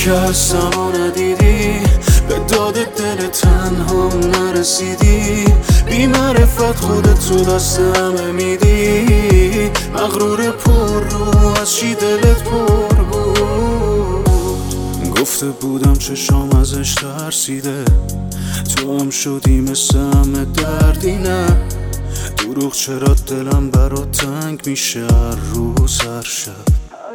شکستم و ندیدی، به داد دل تنهام نرسیدی، بی معرفت خودتو دست همه میدی، مغرور پر رو از چی دلت پر بود. گفته بودم چشام ازش ترسیده، تو هم شدی مثل همه دردی نه، دروغ چرا دلم برات تنگ میشه هر روز هر شب.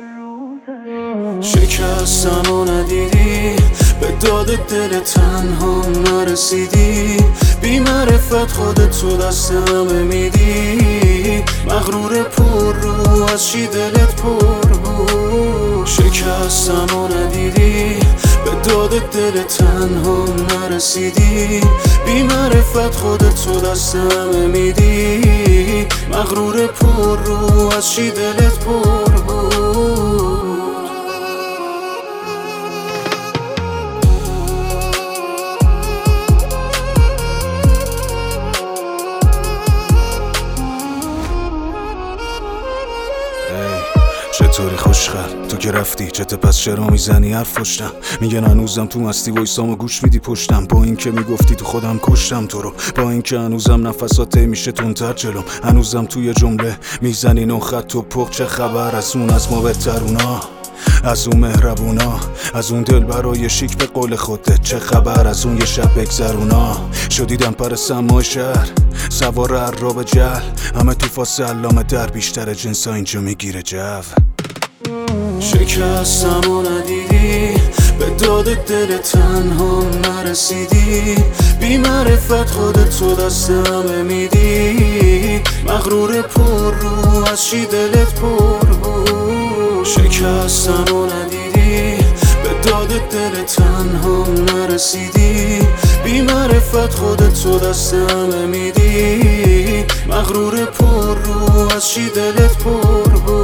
شکستم و ندیدی، به داد دل تنهام نرسیدی، بی معرفت خودتو دست همه میدی، مغرور پر رو از چی دلت پر بود. شکستم و ندیدی، به داد دل تنهام نرسیدی، بی معرفت خودتو دست همه میدی، مغرور پر رو از چی دلت پر بود. چطوری خوشخل تو که رفتی، چته پس چرا میزنی حرف پشتم؟ میگن هنوزم تو هستی وایسامو گوش میدی پشتم، با این که میگفتی تو خودم کشتم تو رو، با این که هنوزم نفسات میشه تندتر جلوم، هنوزم توی جمله میزنی نو خط و پخ. چه خبر از اون از ما بهترونا، از اون مهربونا، از اون دل برای شیک به قول خودت؟ چه خبر از اون یه شب بگذرونا؟ شدیدم پر سمای شهر سوار عراب جهل، همه تو فاس علامه در بیشتر جنسا اینجا میگیره جو. شکستم و ندیدی، به داد دل تنهام نرسیدی، بی معرفت خودتو دست همه میدی، مغرور پر رو از چی دلت پر بود. شکستم و ندیدی، به داد دل تنهام نرسیدی، بی معرفت خودتو دست همه میدی، مغرور پر رو از چی دلت پر بود.